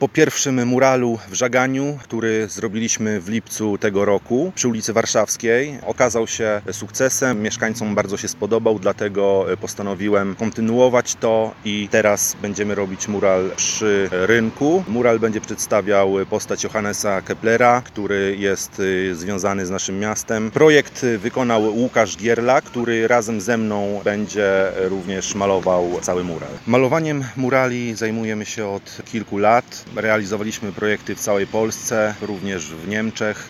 Po pierwszym muralu w Żaganiu, który zrobiliśmy w lipcu tego roku przy ulicy Warszawskiej, okazał się sukcesem. Mieszkańcom bardzo się spodobał, dlatego postanowiłem kontynuować to i teraz będziemy robić mural przy rynku. Mural będzie przedstawiał postać Johannesa Keplera, który jest związany z naszym miastem. Projekt wykonał Łukasz Gierlak, który razem ze mną będzie również malował cały mural. Malowaniem murali zajmujemy się od kilku lat. Realizowaliśmy projekty w całej Polsce, również w Niemczech.